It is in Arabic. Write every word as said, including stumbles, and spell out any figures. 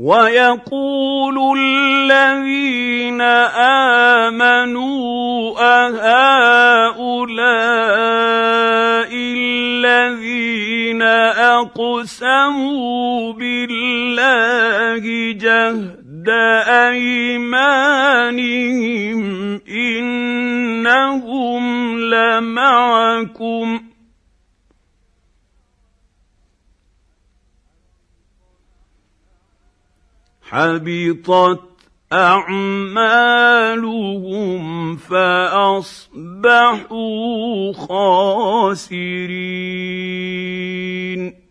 وَيَقُولُ الَّذِينَ آمَنُوا أَهَٰؤُلَاءِ الَّذِينَ أَقْسَمُوا بِاللَّهِ جَهْدَ أَيْمَانِهِمْ إِنَّهُمْ لَمَعَكُمْ ۚ حَبِطَتْ أَعْمَالُهُمْ فَأَصْبَحُوا خَاسِرِينَ